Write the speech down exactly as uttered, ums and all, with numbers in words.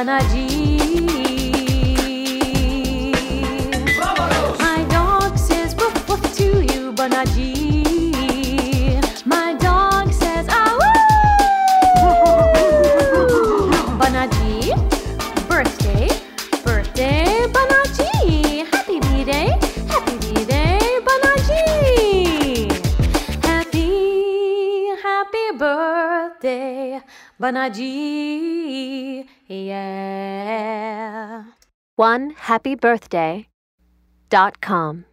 Banaji. My dog says woof woof to you, Banaji. My dog says ah woo. Banaji, birthday, birthday, Banaji. Happy B-Day, happy B-Day, Banaji. Happy, happy birthday, Banaji. Yeah. one happy birthday dot com